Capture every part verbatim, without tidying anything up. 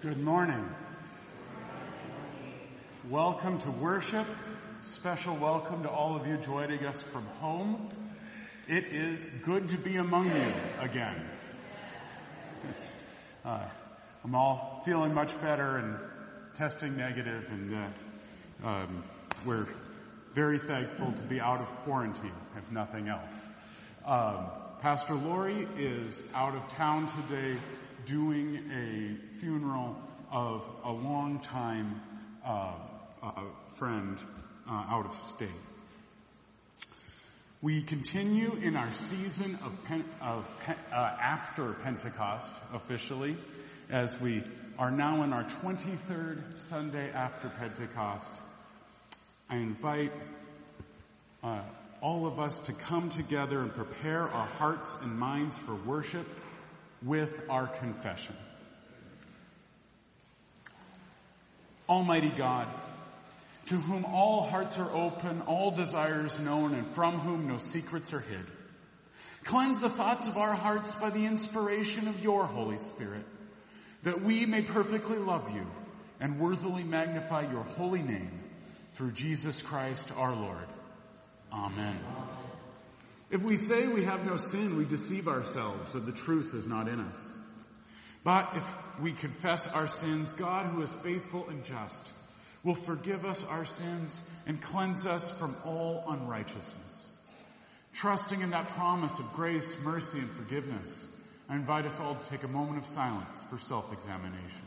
Good morning. Welcome to worship. Special welcome to all of you joining us from home. It is good to be among you again. Uh, I'm all feeling much better and testing negative, and uh, um, we're very thankful to be out of quarantine, if nothing else. Um, Pastor Lori is out of town today doing a funeral of a longtime uh, uh, friend uh, out of state. We continue in our season of, Pen- of Pen- uh, after Pentecost officially, as we are now in our twenty-third Sunday after Pentecost. I invite uh, all of us to come together and prepare our hearts and minds for worship with our confession. Almighty God, to whom all hearts are open, all desires known, and from whom no secrets are hid, cleanse the thoughts of our hearts by the inspiration of your Holy Spirit, that we may perfectly love you and worthily magnify your holy name through Jesus Christ our Lord. Amen. If we say we have no sin, we deceive ourselves, and the truth is not in us. But if we confess our sins, God, who is faithful and just, will forgive us our sins and cleanse us from all unrighteousness. Trusting in that promise of grace, mercy, and forgiveness, I invite us all to take a moment of silence for self-examination.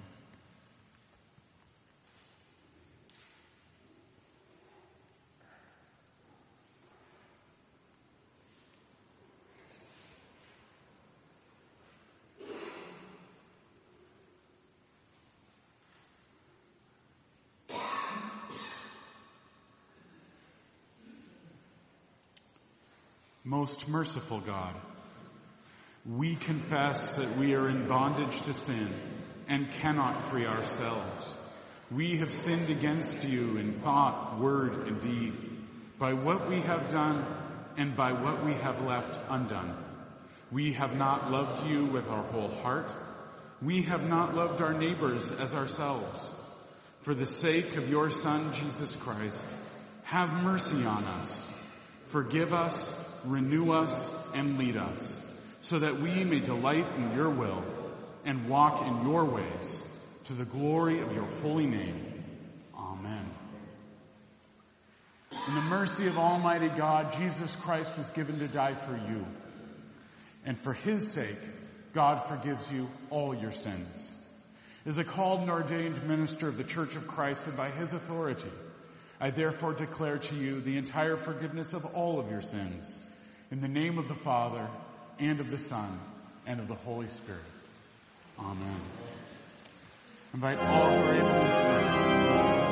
Most merciful God, we confess that we are in bondage to sin and cannot free ourselves. We have sinned against you in thought, word, and deed, by what we have done and by what we have left undone. We have not loved you with our whole heart. We have not loved our neighbors as ourselves. For the sake of your Son, Jesus Christ, have mercy on us. Forgive us, renew us, and lead us, so that we may delight in your will and walk in your ways, to the glory of your holy name. Amen. In the mercy of Almighty God, Jesus Christ was given to die for you. And for his sake, God forgives you all your sins. As a called and ordained minister of the Church of Christ, and by his authority, I therefore declare to you the entire forgiveness of all of your sins, in the name of the Father, and of the Son, and of the Holy Spirit. Amen. I invite all who are able to stand.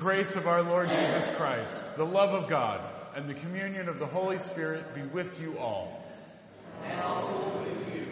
grace of our Lord Jesus Christ, the love of God, and the communion of the Holy Spirit be with you all. And also with you.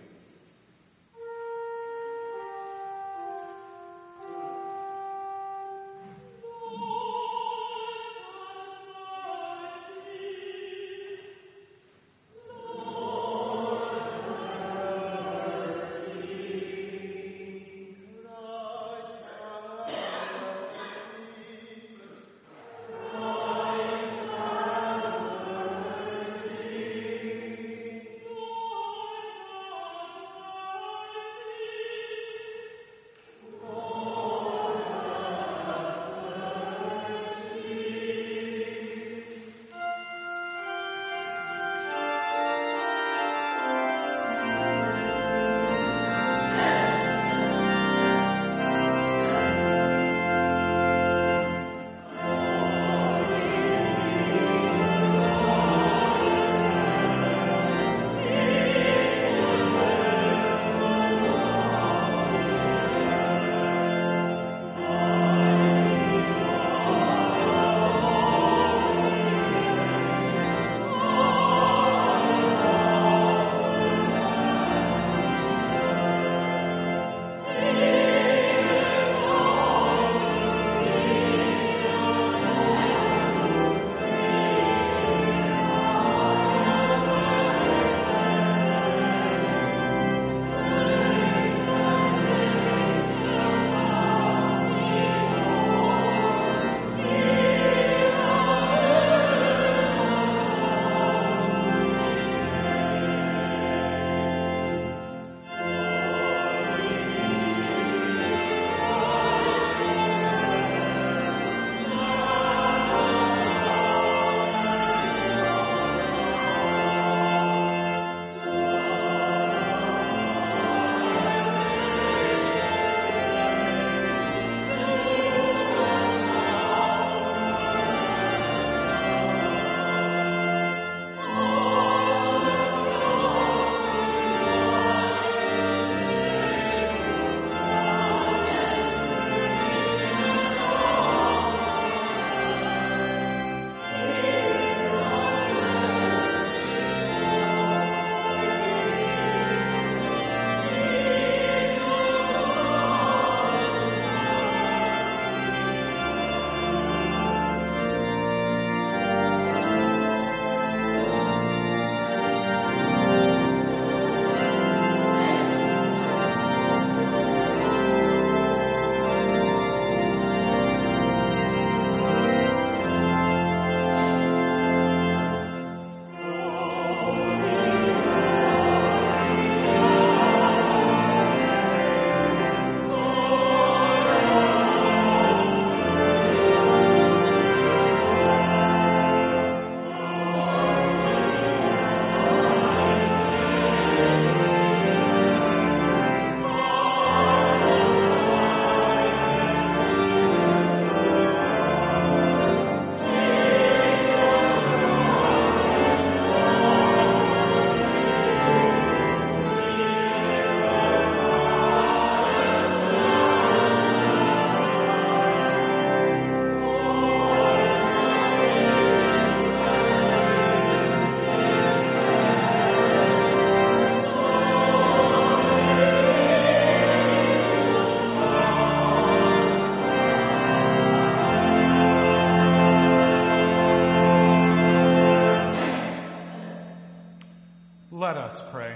Let us pray.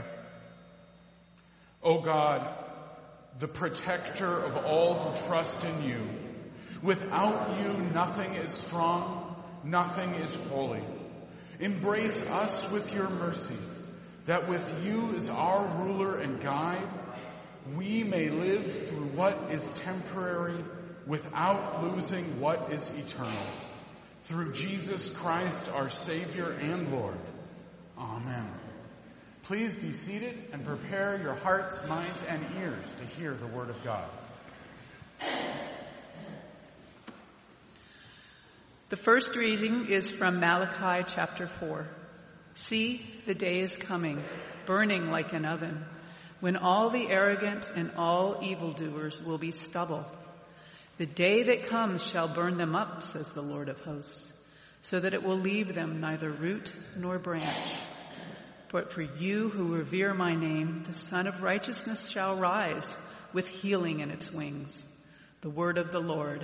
O God, the protector of all who trust in you, without you nothing is strong, nothing is holy. Embrace us with your mercy, that with you as our ruler and guide, we may live through what is temporary without losing what is eternal. Through Jesus Christ, our Savior and Lord. Amen. Please be seated and prepare your hearts, minds, and ears to hear the word of God. The first reading is from Malachi chapter four. See, the day is coming, burning like an oven, when all the arrogant and all evildoers will be stubble. The day that comes shall burn them up, says the Lord of hosts, so that it will leave them neither root nor branch. But for you who revere my name, the Son of Righteousness shall rise with healing in its wings. The word of the Lord.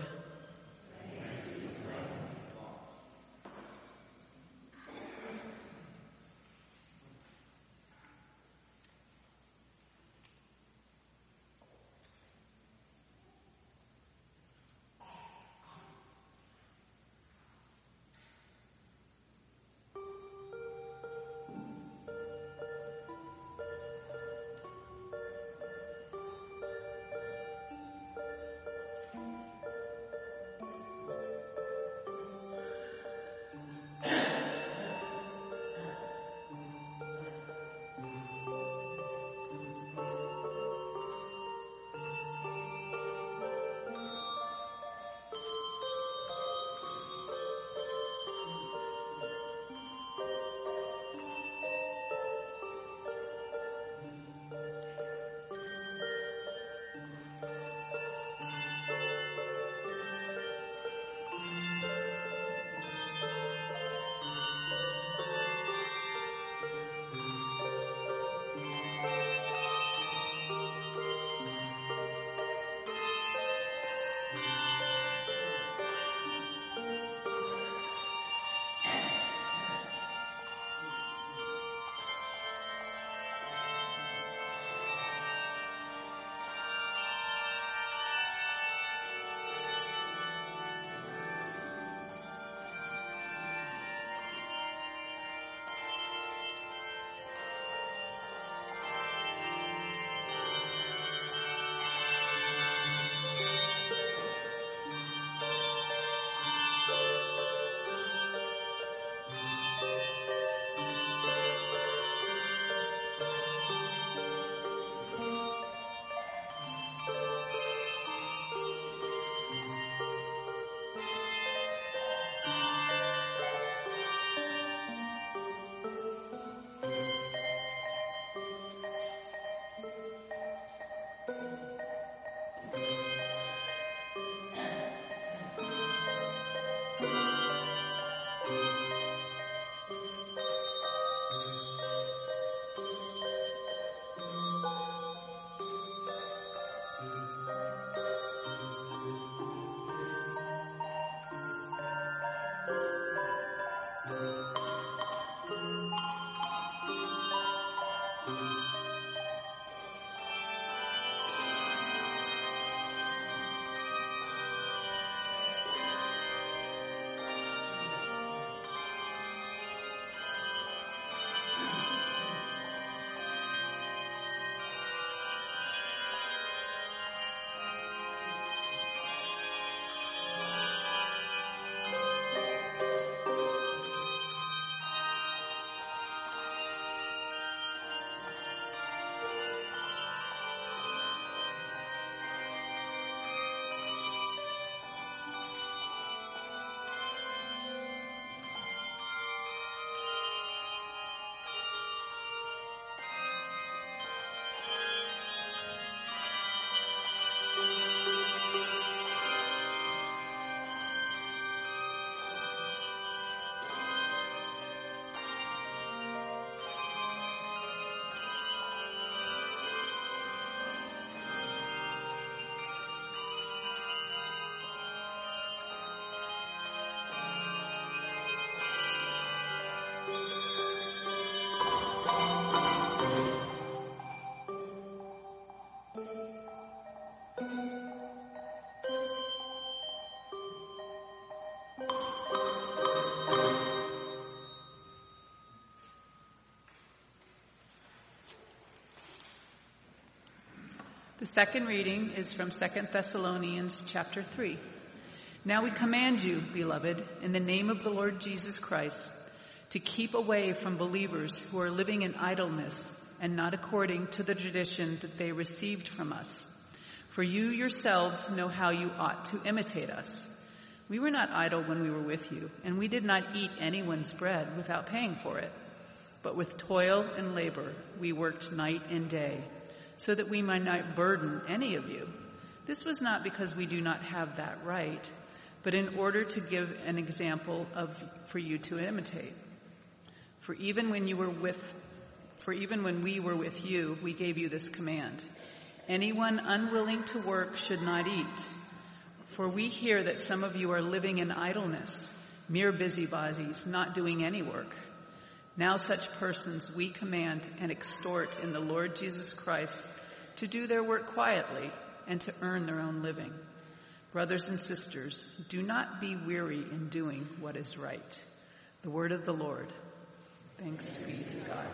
The second reading is from Second Thessalonians chapter three. Now we command you, beloved, in the name of the Lord Jesus Christ, to keep away from believers who are living in idleness and not according to the tradition that they received from us. For you yourselves know how you ought to imitate us. We were not idle when we were with you, and we did not eat anyone's bread without paying for it. But with toil and labor we worked night and day, so that we might not burden any of you. This was not because we do not have that right, but in order to give an example of for you to imitate. For even when you were with for even when we were with you, we gave you this command: anyone unwilling to work should not eat. For we hear that some of you are living in idleness, mere busybodies, not doing any work. Now such persons we command and exhort in the Lord Jesus Christ to do their work quietly and to earn their own living. Brothers and sisters, do not be weary in doing what is right. The word of the Lord. Thanks be to God.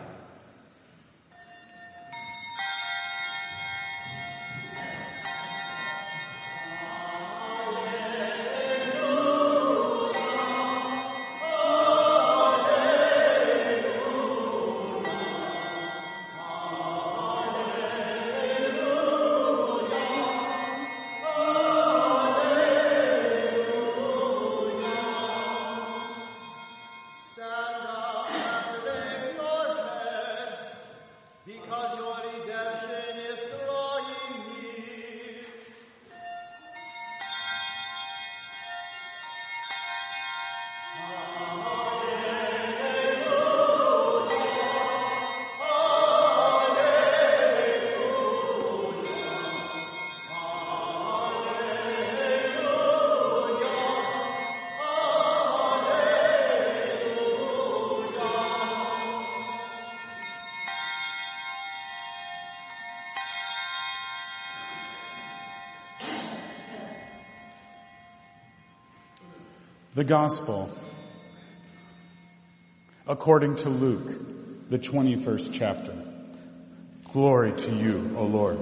The Gospel according to Luke, the twenty-first chapter. Glory to you, O Lord.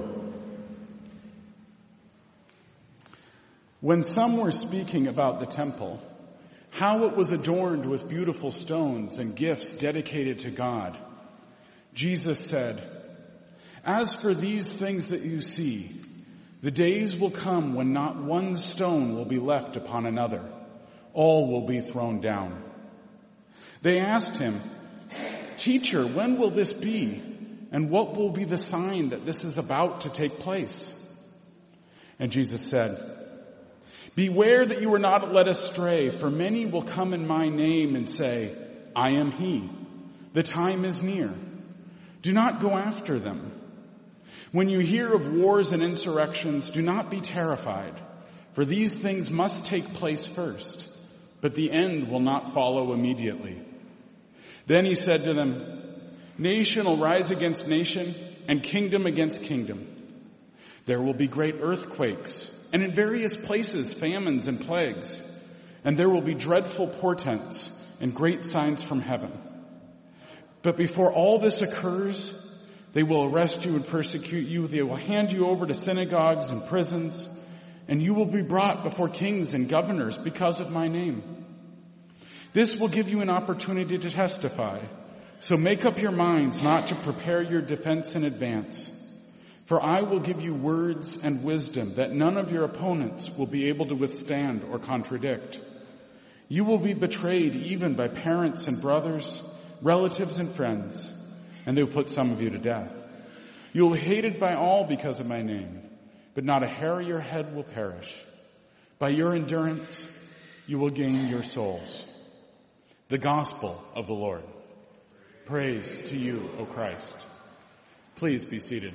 When some were speaking about the temple, how it was adorned with beautiful stones and gifts dedicated to God, Jesus said, "As for these things that you see, the days will come when not one stone will be left upon another. All will be thrown down." They asked him, "Teacher, when will this be? And what will be the sign that this is about to take place?" And Jesus said, "Beware that you are not led astray, for many will come in my name and say, 'I am he.' The time is near. Do not go after them. When you hear of wars and insurrections, do not be terrified, for these things must take place first, but the end will not follow immediately." Then he said to them, "Nation will rise against nation and kingdom against kingdom. There will be great earthquakes, and in various places famines and plagues, and there will be dreadful portents and great signs from heaven. But before all this occurs, they will arrest you and persecute you. They will hand you over to synagogues and prisons, and you will be brought before kings and governors because of my name. This will give you an opportunity to testify. So make up your minds not to prepare your defense in advance. For I will give you words and wisdom that none of your opponents will be able to withstand or contradict. You will be betrayed even by parents and brothers, relatives and friends, and they will put some of you to death. You will be hated by all because of my name, but not a hair of your head will perish. By your endurance, you will gain your souls." The Gospel of the Lord. Praise to you, O Christ. Please be seated.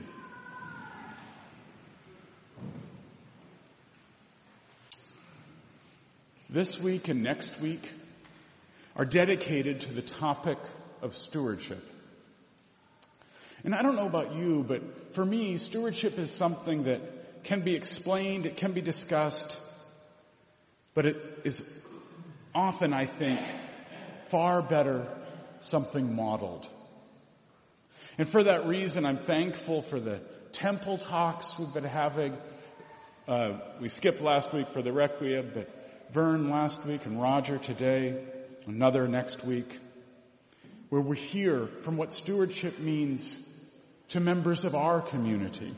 This week and next week are dedicated to the topic of stewardship. And I don't know about you, but for me, stewardship is something that can be explained, it can be discussed, but it is often, I think, far better something modeled. And for that reason, I'm thankful for the temple talks we've been having. Uh, we skipped last week for the Requiem, but Vern last week and Roger today, another next week, where we hear from what stewardship means to members of our community.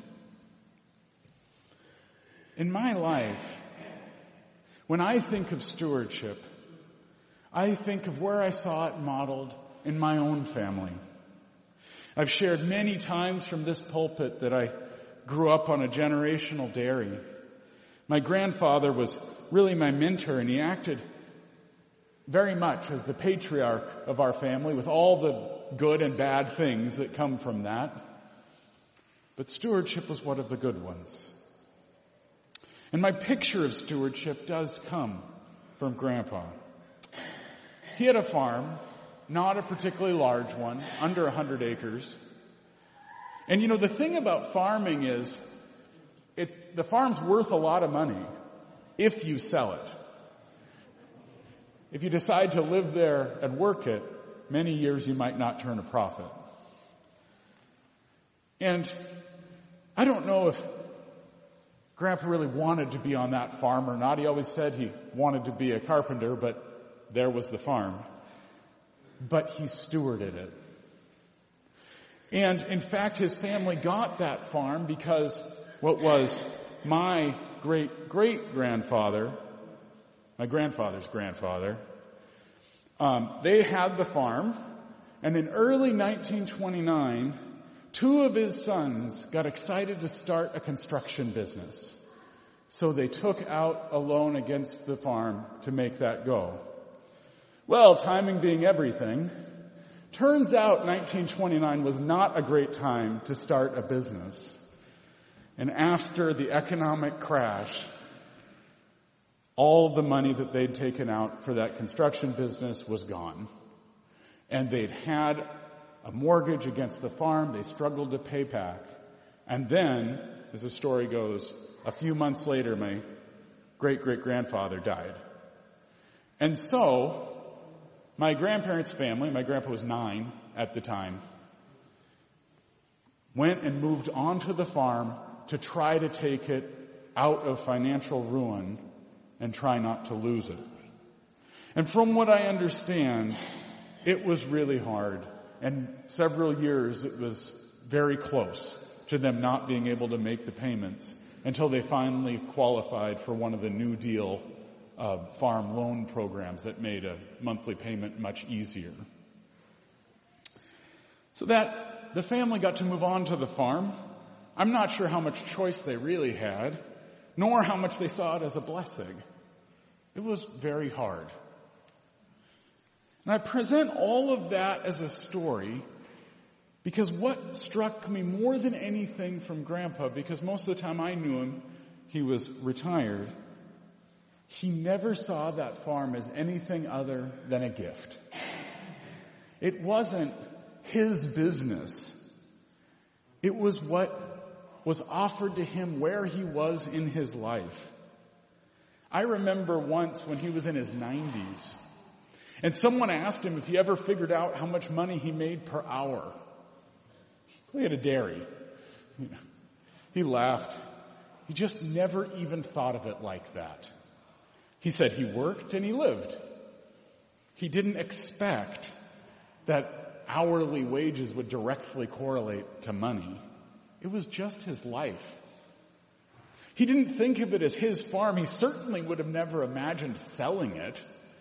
In my life, when I think of stewardship, I think of where I saw it modeled in my own family. I've shared many times from this pulpit that I grew up on a generational dairy My grandfather was really my mentor, and he acted very much as the patriarch of our family with all the good and bad things that come from that. But stewardship was one of the good ones. And my picture of stewardship does come from Grandpa. He had a farm, not a particularly large one, under a hundred acres. And you know, the thing about farming is, it, the farm's worth a lot of money if you sell it. If you decide to live there and work it, many years you might not turn a profit. And I don't know if Grandpa really wanted to be on that farm or not. He always said he wanted to be a carpenter, but there was the farm. But he stewarded it. And in fact, his family got that farm because what was my great-great-grandfather, my grandfather's grandfather, um, they had the farm, and in early nineteen twenty-nine, two of his sons got excited to start a construction business. So they took out a loan against the farm to make that go. Well, timing being everything, turns out nineteen twenty-nine was not a great time to start a business. And after the economic crash, all the money that they'd taken out for that construction business was gone. And they'd had a mortgage against the farm they struggled to pay back. And then, as the story goes, a few months later, my great-great-grandfather died. And so, my grandparents' family, my grandpa was nine at the time, went and moved onto the farm to try to take it out of financial ruin and try not to lose it. And from what I understand, it was really hard. And several years it was very close to them not being able to make the payments until they finally qualified for one of the New Deal uh, farm loan programs that made a monthly payment much easier. So that the family got to move on to the farm. I'm not sure how much choice they really had, nor how much they saw it as a blessing. It was very hard. And I present all of that as a story because what struck me more than anything from Grandpa, because most of the time I knew him, he was retired, he never saw that farm as anything other than a gift. It wasn't his business. It was what was offered to him where he was in his life. I remember once when he was in his nineties, and someone asked him if he ever figured out how much money he made per hour. He had a dairy. You know, he laughed. He just never even thought of it like that. He said he worked and he lived. He didn't expect that hourly wages would directly correlate to money. It was just his life. He didn't think of it as his farm. He certainly would have never imagined selling it.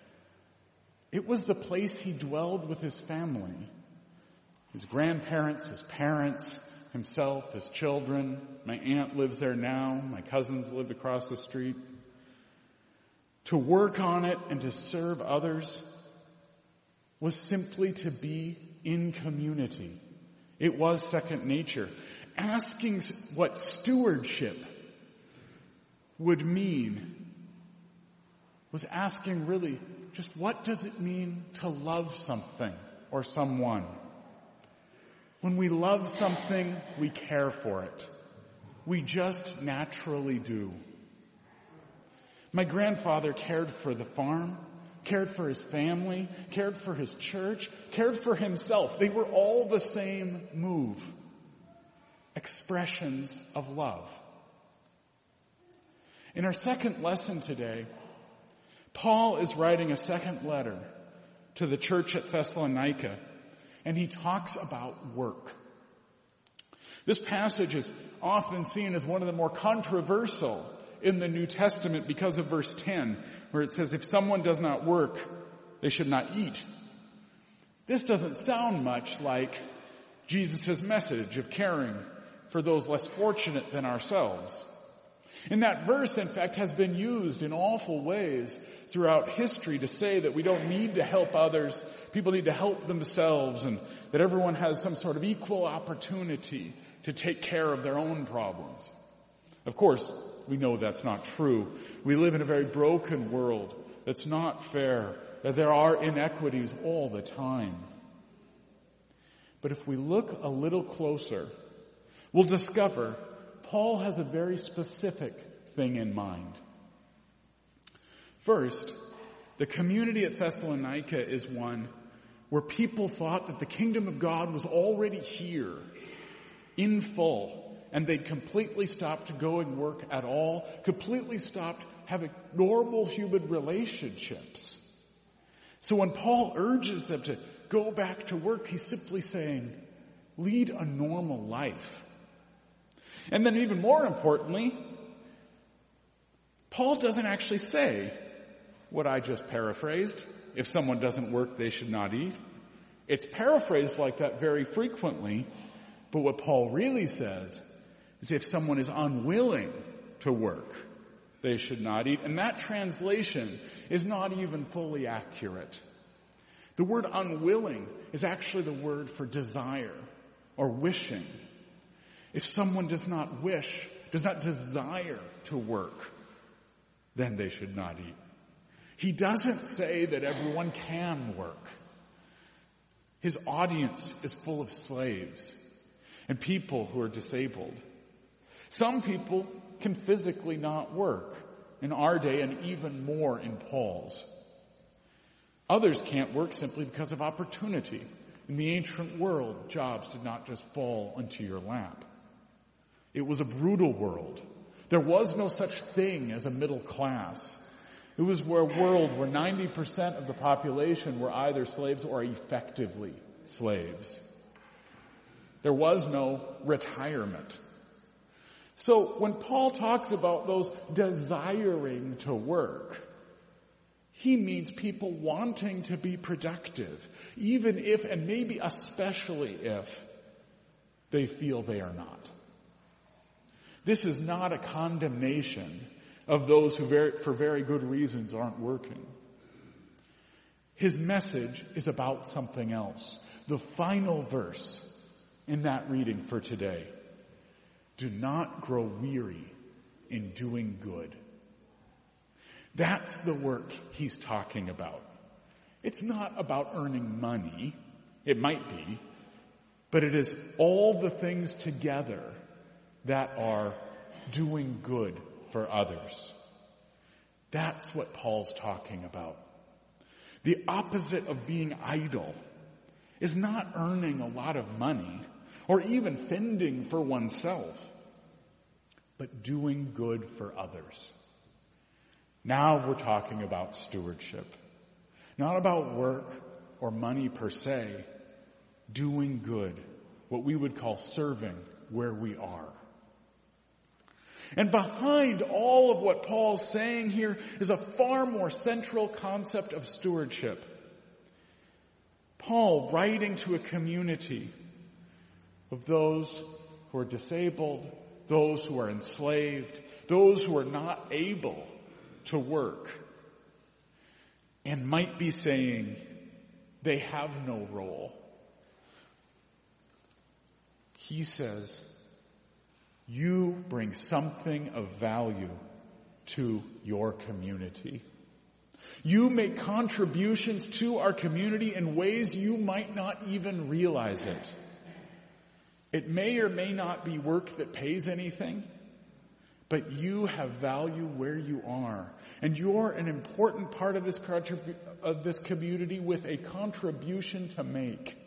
It was the place he dwelled with his family. His grandparents, his parents, himself, his children. My aunt lives there now. My cousins live across the street. To work on it and to serve others was simply to be in community. It was second nature. Asking what stewardship would mean was asking really just what does it mean to love something or someone? When we love something, we care for it. We just naturally do. My grandfather cared for the farm, cared for his family, cared for his church, cared for himself. They were all the same move. Expressions of love. In our second lesson today, Paul is writing a second letter to the church at Thessalonica, and he talks about work. This passage is often seen as one of the more controversial in the New Testament because of verse ten, where it says, if someone does not work, they should not eat. This doesn't sound much like Jesus' message of caring for those less fortunate than ourselves. And that verse, in fact, has been used in awful ways throughout history to say that we don't need to help others, people need to help themselves, and that everyone has some sort of equal opportunity to take care of their own problems. Of course, we know that's not true. We live in a very broken world that's not fair, that there are inequities all the time. But if we look a little closer, we'll discover Paul has a very specific thing in mind. First, the community at Thessalonica is one where people thought that the kingdom of God was already here in full, and they'd completely stopped going work at all, completely stopped having normal human relationships. So when Paul urges them to go back to work, he's simply saying, lead a normal life. And then even more importantly, Paul doesn't actually say what I just paraphrased, if someone doesn't work, they should not eat. It's paraphrased like that very frequently, but what Paul really says is if someone is unwilling to work, they should not eat. And that translation is not even fully accurate. The word unwilling is actually the word for desire or wishing. If someone does not wish, does not desire to work, then they should not eat. He doesn't say that everyone can work. His audience is full of slaves and people who are disabled. Some people can physically not work in our day, and even more in Paul's. Others can't work simply because of opportunity. In the ancient world, jobs did not just fall into your lap. It was a brutal world. There was no such thing as a middle class. It was a world where ninety percent of the population were either slaves or effectively slaves. There was no retirement. So when Paul talks about those desiring to work, he means people wanting to be productive, even if, and maybe especially if, they feel they are not. This is not a condemnation of those who very, for very good reasons aren't working. His message is about something else. The final verse in that reading for today. Do not grow weary in doing good. That's the work he's talking about. It's not about earning money. It might be. But it is all the things together that are doing good for others. That's what Paul's talking about. The opposite of being idle is not earning a lot of money or even fending for oneself, but doing good for others. Now we're talking about stewardship. Not about work or money per se, doing good, what we would call serving where we are. And behind all of what Paul's saying here is a far more central concept of stewardship. Paul, writing to a community of those who are disabled, those who are enslaved, those who are not able to work, and might be saying they have no role. He says, you bring something of value to your community. You make contributions to our community in ways you might not even realize it. It may or may not be work that pays anything, but you have value where you are. And you're an important part of this, contribu- of this community with a contribution to make.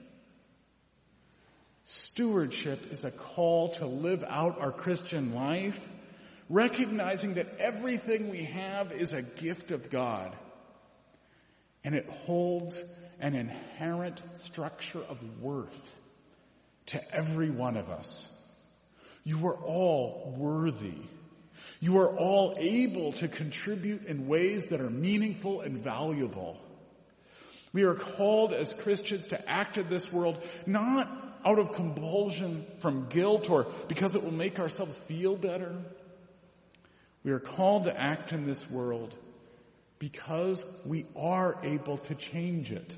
Stewardship is a call to live out our Christian life, recognizing that everything we have is a gift of God. And it holds an inherent structure of worth to every one of us. You are all worthy. You are all able to contribute in ways that are meaningful and valuable. We are called as Christians to act in this world not out of compulsion from guilt or because it will make ourselves feel better. We are called to act in this world because we are able to change it.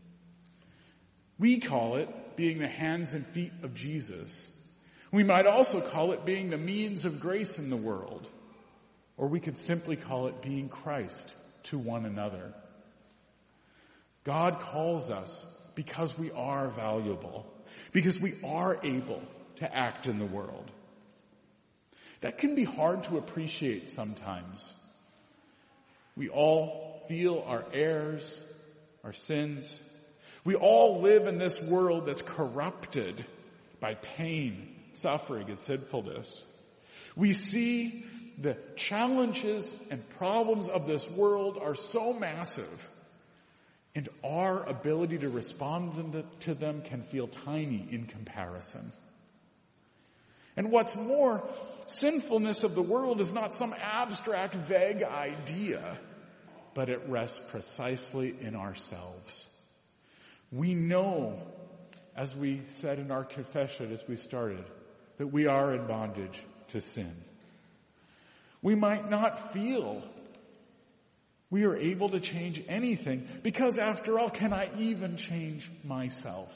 We call it being the hands and feet of Jesus. We might also call it being the means of grace in the world. Or we could simply call it being Christ to one another. God calls us because we are valuable, because we are able to act in the world. That can be hard to appreciate sometimes. We all feel our errors, our sins. We all live in this world that's corrupted by pain, suffering, and sinfulness. We see the challenges and problems of this world are so massive, and our ability to respond to them can feel tiny in comparison. And what's more, sinfulness of the world is not some abstract, vague idea, but it rests precisely in ourselves. We know, as we said in our confession as we started, that we are in bondage to sin. We might not feel we are able to change anything because, after all, can I even change myself?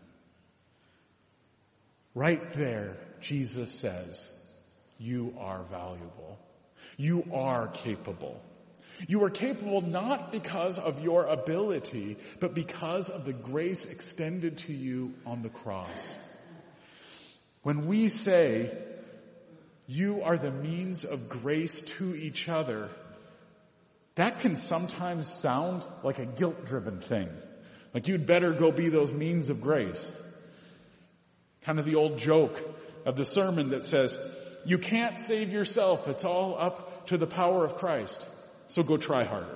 Right there, Jesus says, you are valuable. You are capable. You are capable not because of your ability, but because of the grace extended to you on the cross. When we say, you are the means of grace to each other, that can sometimes sound like a guilt-driven thing. Like you'd better go be those means of grace. Kind of the old joke of the sermon that says, you can't save yourself. It's all up to the power of Christ. So go try harder.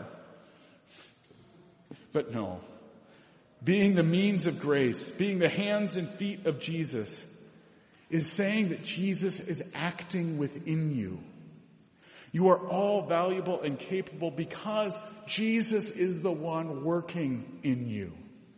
But no. Being the means of grace, being the hands and feet of Jesus, is saying that Jesus is acting within you. You are all valuable and capable because Jesus is the one working in you.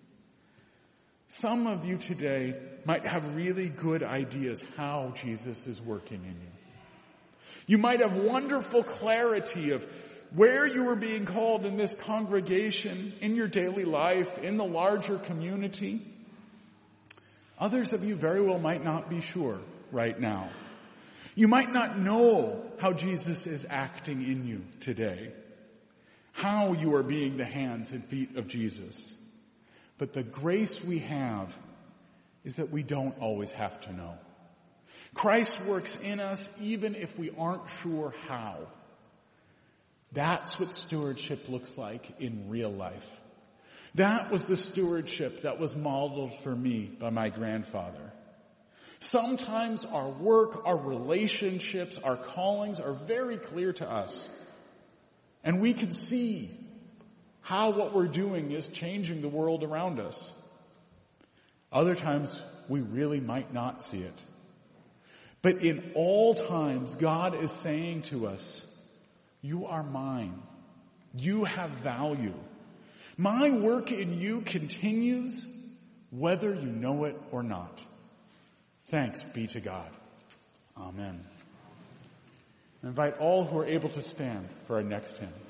Some of you today might have really good ideas how Jesus is working in you. You might have wonderful clarity of where you are being called in this congregation, in your daily life, in the larger community. Others of you very well might not be sure right now. You might not know how Jesus is acting in you today, how you are being the hands and feet of Jesus. But the grace we have is that we don't always have to know. Christ works in us even if we aren't sure how. That's what stewardship looks like in real life. That was the stewardship that was modeled for me by my grandfather. Sometimes our work, our relationships, our callings are very clear to us. And we can see how what we're doing is changing the world around us. Other times, we really might not see it. But in all times, God is saying to us, you are mine. You have value. My work in you continues whether you know it or not. Thanks be to God. Amen. I invite all who are able to stand for our next hymn.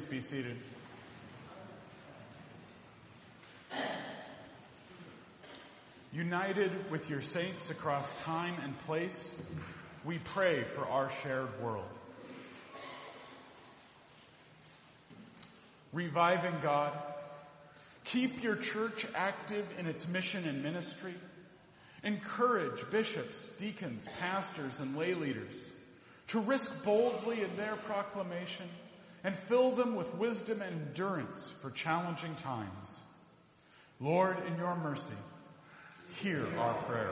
be seated. United with your saints across time and place, we pray for our shared world. Reviving God, keep your church active in its mission and ministry. Encourage bishops, deacons, pastors, and lay leaders to risk boldly in their proclamation and fill them with wisdom and endurance for challenging times. Lord, in your mercy, hear our prayer.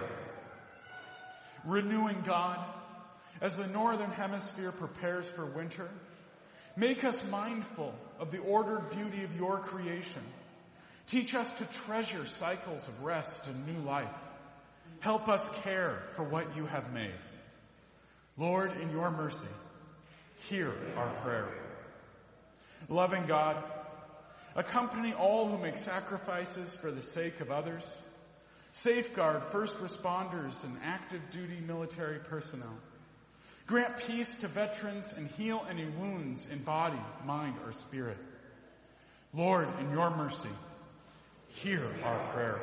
Renewing God, as the northern hemisphere prepares for winter, make us mindful of the ordered beauty of your creation. Teach us to treasure cycles of rest and new life. Help us care for what you have made. Lord, in your mercy, hear our prayer. Loving God, accompany all who make sacrifices for the sake of others. Safeguard first responders and active duty military personnel. Grant peace to veterans and heal any wounds in body, mind, or spirit. Lord, in your mercy, hear our prayer.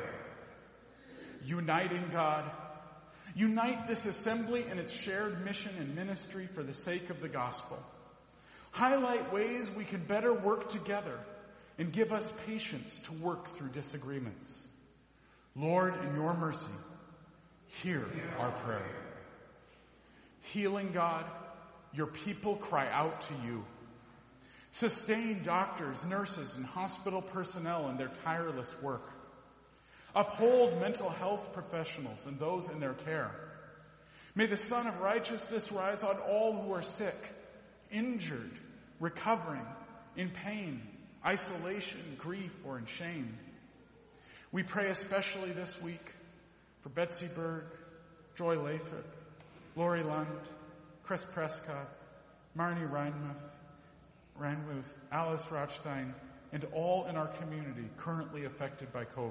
Uniting God, unite this assembly in its shared mission and ministry for the sake of the gospel. Highlight ways we can better work together and give us patience to work through disagreements. Lord, in your mercy, hear our prayer. Healing God, your people cry out to you. Sustain doctors, nurses, and hospital personnel in their tireless work. Uphold mental health professionals and those in their care. May the Sun of Righteousness rise on all who are sick, injured, recovering, in pain, isolation, grief, or in shame. We pray especially this week for Betsy Berg, Joy Lathrop, Lori Lund, Chris Prescott, Marnie Reinmuth, Ranmuth, Alice Rothstein, and all in our community currently affected by COVID.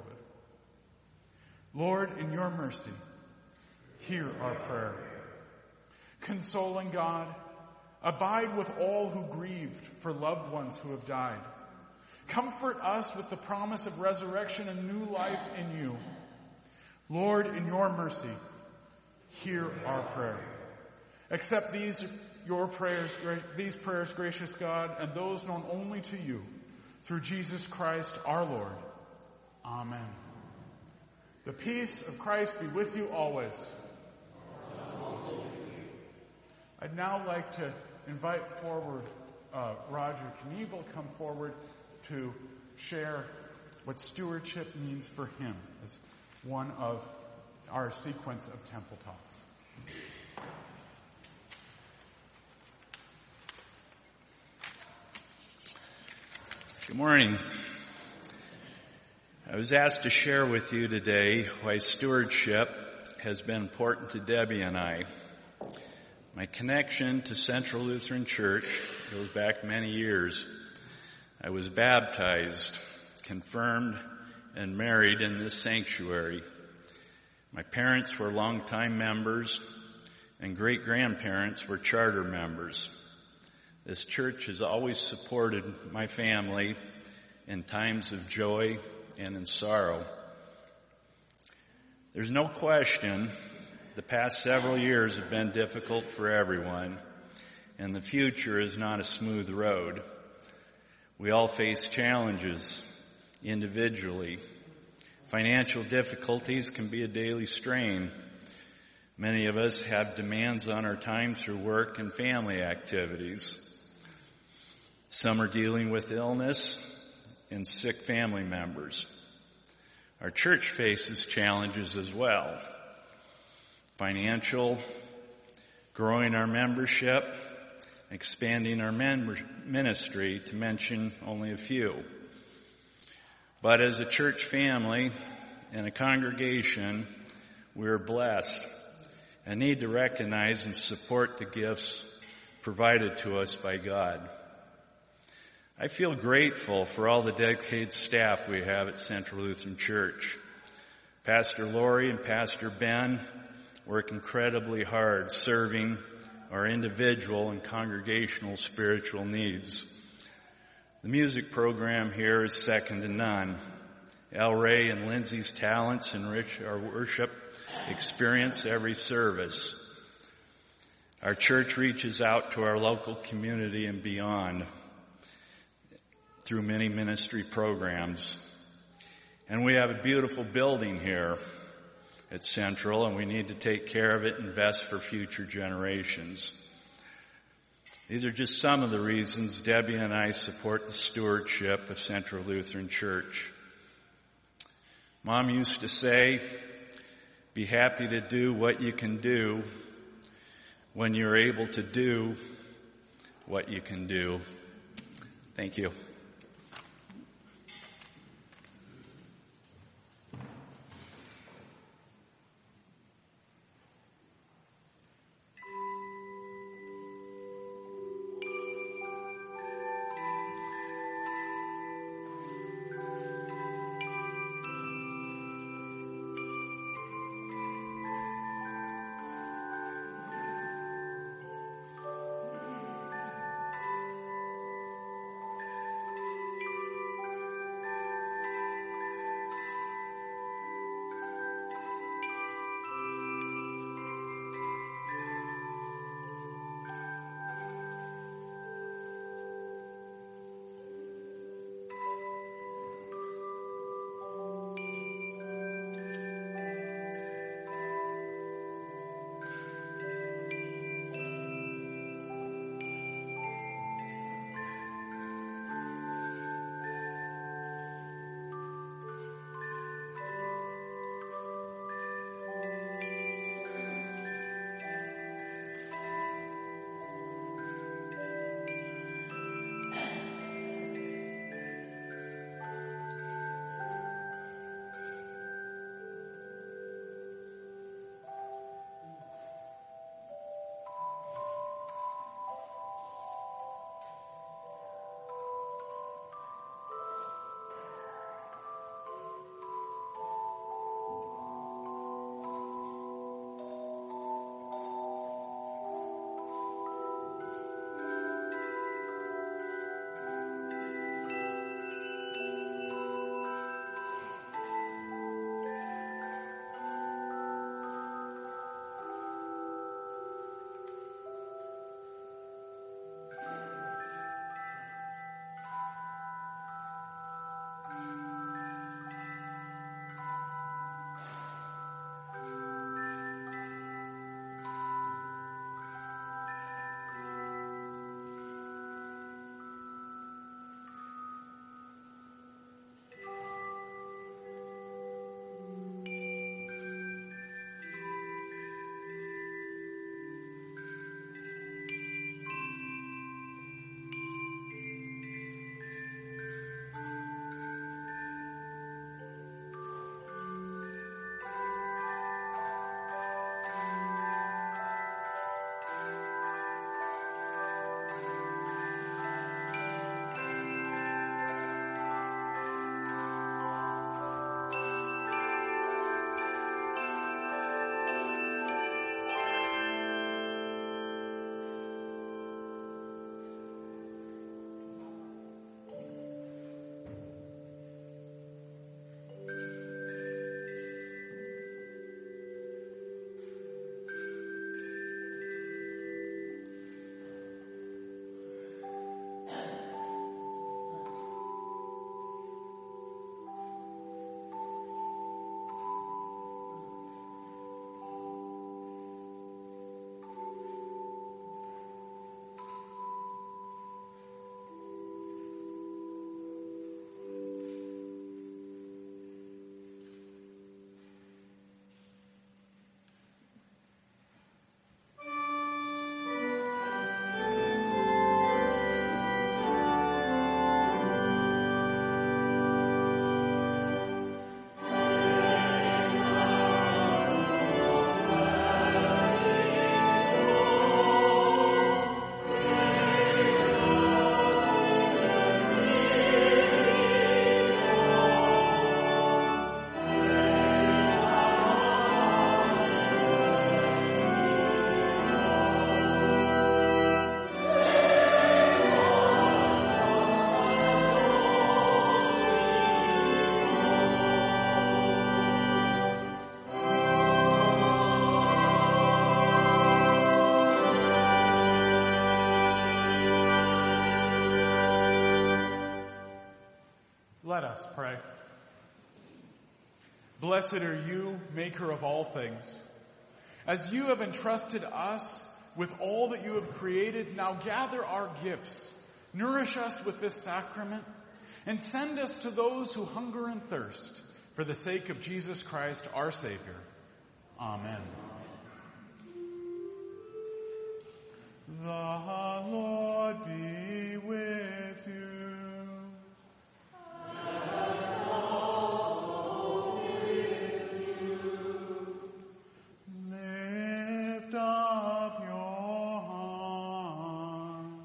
Lord, in your mercy, hear our prayer. Consoling God, abide with all who grieved for loved ones who have died. Comfort us with the promise of resurrection and new life in you. Lord, in your mercy, hear our prayer. Accept these your prayers, these prayers, gracious God, and those known only to you, through Jesus Christ our Lord. Amen. The peace of Christ be with you always. I'd now like to invite forward uh, Roger Knievel come forward to share what stewardship means for him as one of our sequence of temple talks. Good morning. I was asked to share with you today why stewardship has been important to Debbie and I. My connection to Central Lutheran Church goes back many years. I was baptized, confirmed, and married in this sanctuary. My parents were longtime members, and great-grandparents were charter members. This church has always supported my family in times of joy and in sorrow. There's no question the past several years have been difficult for everyone, and the future is not a smooth road. We all face challenges individually. Financial difficulties can be a daily strain. Many of us have demands on our time through work and family activities. Some are dealing with illness and sick family members. Our church faces challenges as well. Financial, growing our membership, expanding our ministry, to mention only a few. But as a church family and a congregation, we are blessed and need to recognize and support the gifts provided to us by God. I feel grateful for all the dedicated staff we have at Central Lutheran Church. Pastor Lori and Pastor Ben work incredibly hard serving our individual and congregational spiritual needs. The music program here is second to none. El Ray and Lindsay's talents enrich our worship experience every service. Our church reaches out to our local community and beyond through many ministry programs. And we have a beautiful building here at Central, and we need to take care of it, invest for future generations. These are just some of the reasons Debbie and I support the stewardship of Central Lutheran Church. Mom used to say, be happy to do what you can do when you're able to do what you can do. Thank you. Let us pray. Blessed are you, maker of all things. As you have entrusted us with all that you have created, now gather our gifts, nourish us with this sacrament, and send us to those who hunger and thirst for the sake of Jesus Christ, our Savior. Amen. The Lord be with you. And also with you. Lift up your hearts.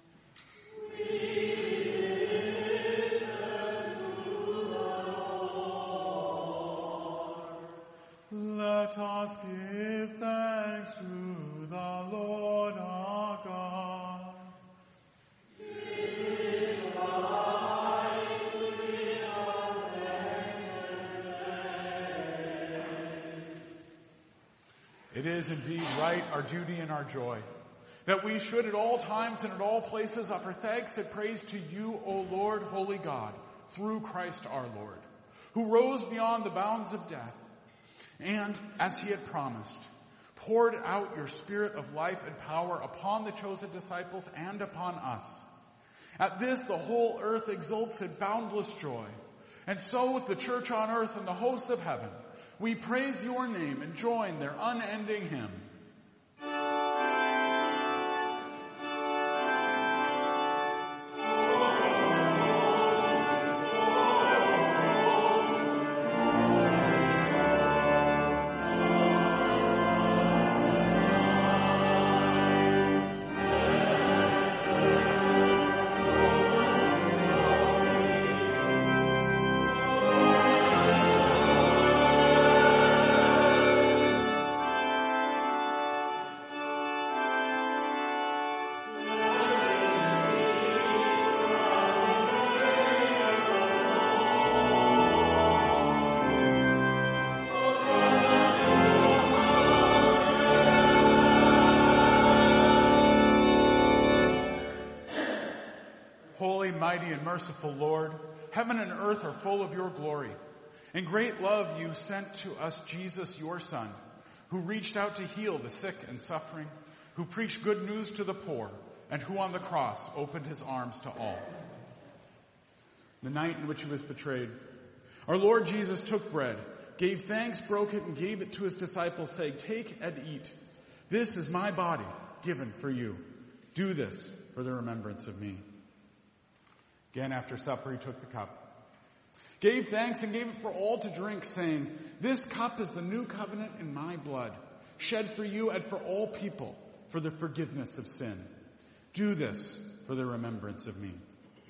We lift them to the Lord. Let us give thanks to the Lord our God. It is right to give our thanks and praise. It is indeed right, our duty and our joy, that we should at all times and at all places offer thanks and praise to you, O Lord, holy God, through Christ our Lord, who rose beyond the bounds of death, and, as he had promised, poured out your Spirit of life and power upon the chosen disciples and upon us. At this, the whole earth exults in boundless joy. And so with the church on earth and the hosts of heaven, we praise your name and join their unending hymn. Mighty and merciful Lord, heaven and earth are full of your glory. In great love you sent to us Jesus, your Son, who reached out to heal the sick and suffering, who preached good news to the poor, and who on the cross opened his arms to all. The night in which he was betrayed, our Lord Jesus took bread, gave thanks, broke it, and gave it to his disciples, saying, "Take and eat. This is my body given for you. Do this for the remembrance of me." Again, after supper, he took the cup, gave thanks, and gave it for all to drink, saying, "This cup is the new covenant in my blood, shed for you and for all people for the forgiveness of sin. Do this for the remembrance of me."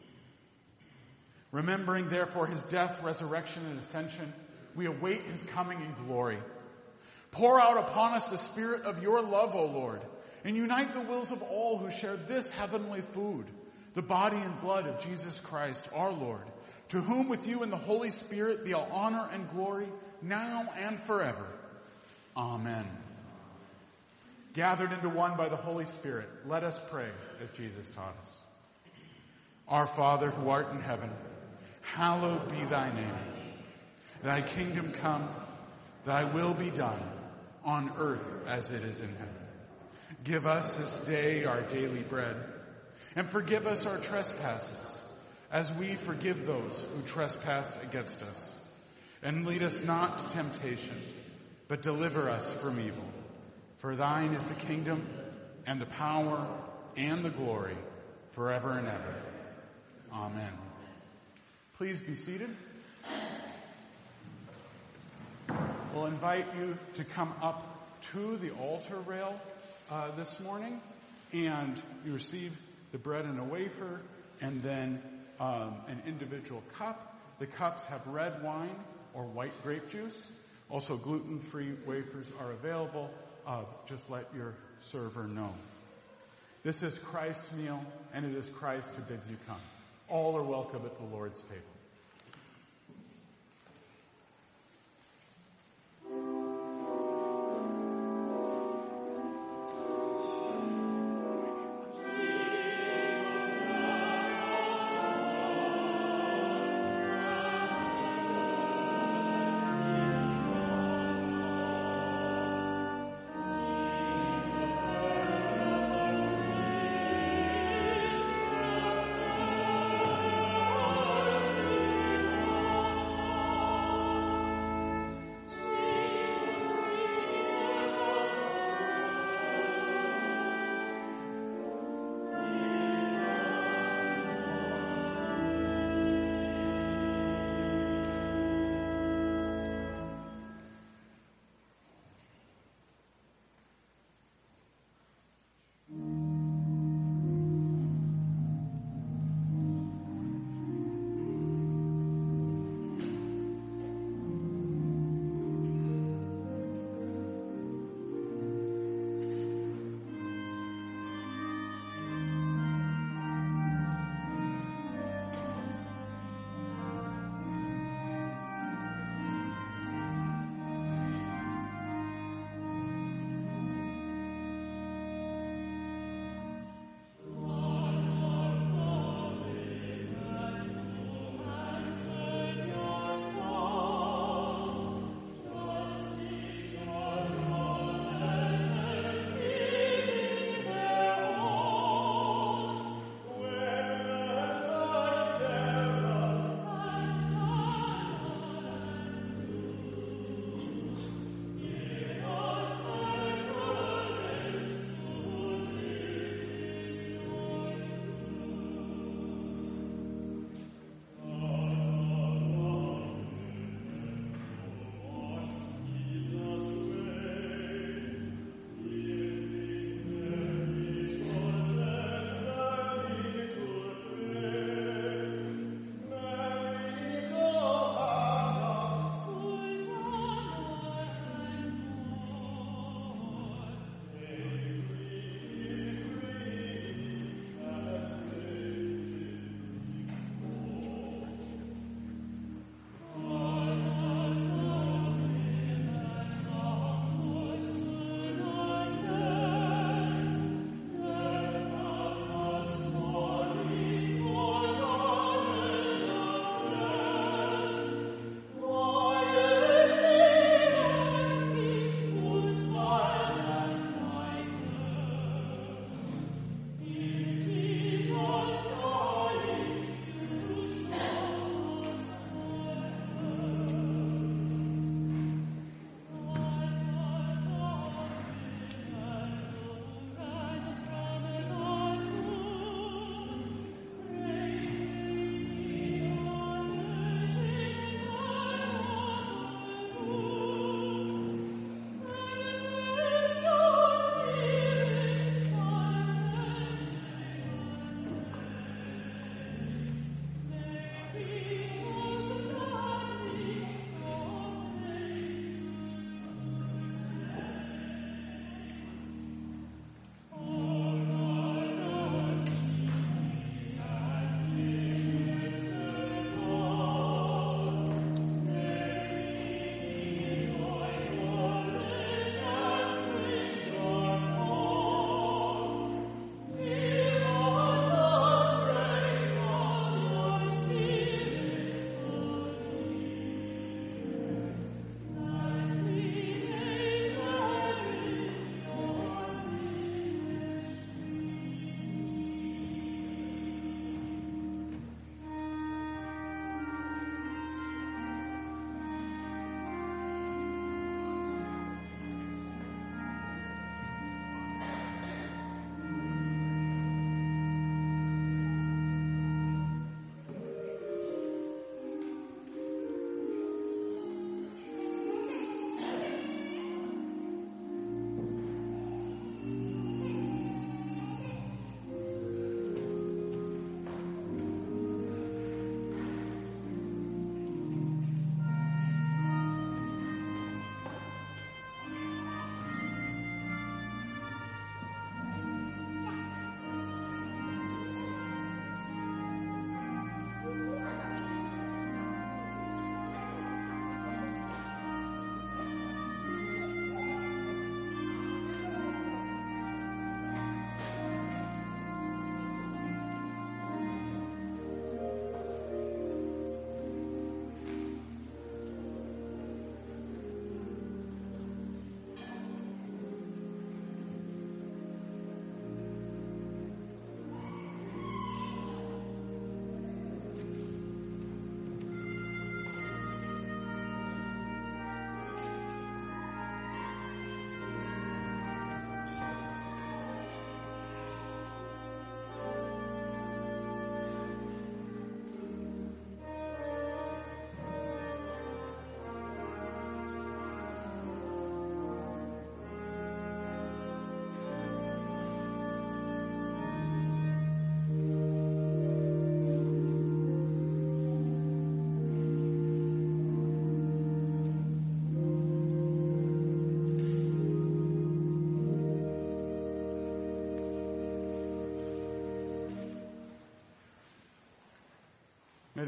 Remembering, therefore, his death, resurrection, and ascension, we await his coming in glory. Pour out upon us the spirit of your love, O Lord, and unite the wills of all who share this heavenly food, the body and blood of Jesus Christ, our Lord, to whom with you and the Holy Spirit be all honor and glory, now and forever. Amen. Gathered into one by the Holy Spirit, let us pray as Jesus taught us. Our Father, who art in heaven, hallowed be thy name. Thy kingdom come, thy will be done, on earth as it is in heaven. Give us this day our daily bread, and forgive us our trespasses, as we forgive those who trespass against us. And lead us not to temptation, but deliver us from evil. For thine is the kingdom, and the power, and the glory, forever and ever. Amen. Please be seated. We'll invite you to come up to the altar rail uh, this morning, and you receive the bread and a wafer, and then um, an individual cup. The cups have red wine or white grape juice. Also, gluten-free wafers are available. Uh, just let your server know. This is Christ's meal, and it is Christ who bids you come. All are welcome at the Lord's table.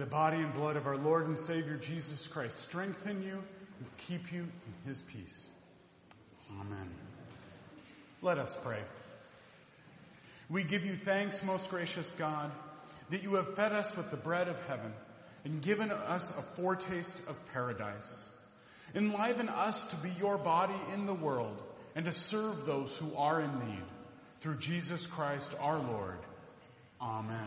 the body and blood of our Lord and Savior Jesus Christ strengthen you and keep you in his peace. Amen. Let us pray. We give you thanks, most gracious God, that you have fed us with the bread of heaven and given us a foretaste of paradise. Enliven us to be your body in the world and to serve those who are in need. Through Jesus Christ our Lord. Amen.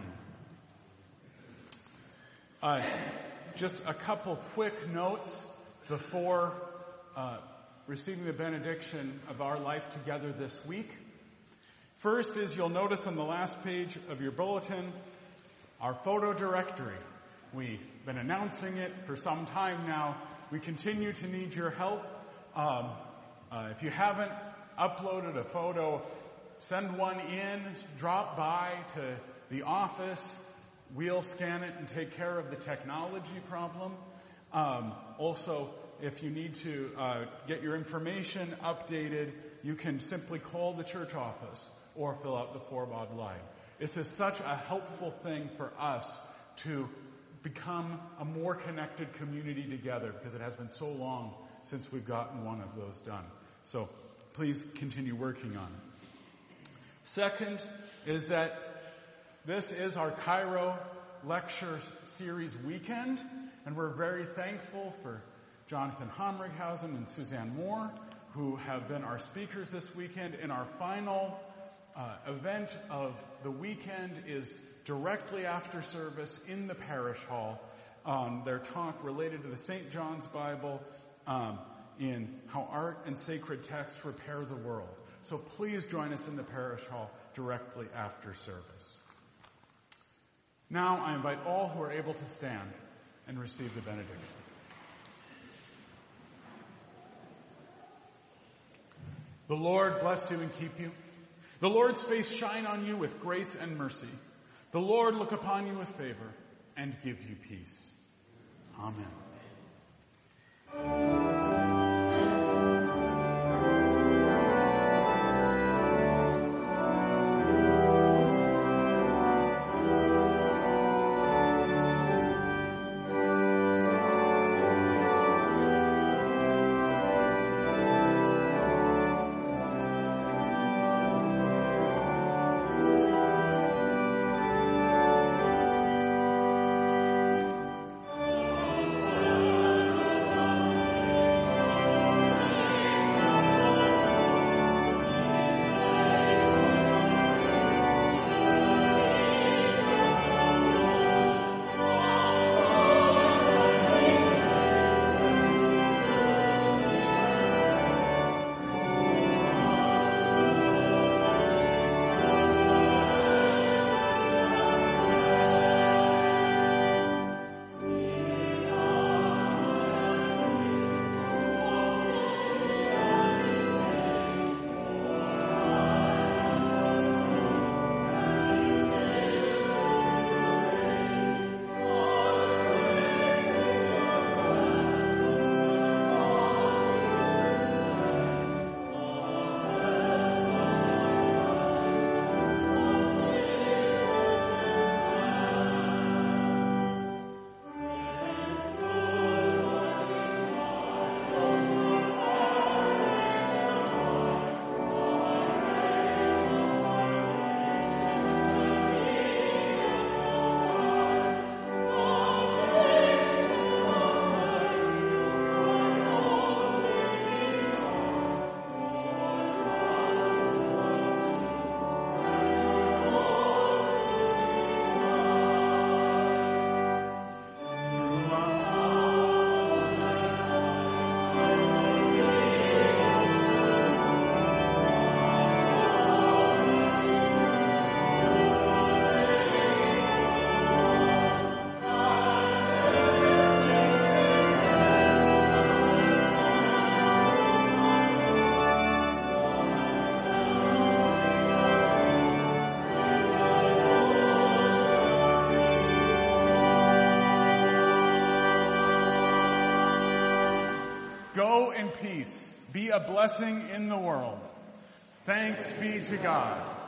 Uh, just a couple quick notes before uh, receiving the benediction of our life together this week. First is, you'll notice on the last page of your bulletin, our photo directory. We've been announcing it for some time now. We continue to need your help. Um, uh, if you haven't uploaded a photo, send one in, drop by to the office. We'll scan it and take care of the technology problem. Um, also, if you need to uh, get your information updated, you can simply call the church office or fill out the four-bod line. This is such a helpful thing for us to become a more connected community together, because it has been so long since we've gotten one of those done. So please continue working on it. Second is that this is our Cairo lecture series weekend, and we're very thankful for Jonathan Homrighausen and Suzanne Moore, who have been our speakers this weekend. And our final uh, event of the weekend is directly after service in the parish hall. Um, their talk related to the Saint John's Bible um, in how art and sacred texts repair the world. So please join us in the parish hall directly after service. Now I invite all who are able to stand and receive the benediction. The Lord bless you and keep you. The Lord's face shine on you with grace and mercy. The Lord look upon you with favor and give you peace. Amen. Go in peace. Be a blessing in the world. Thanks be to God.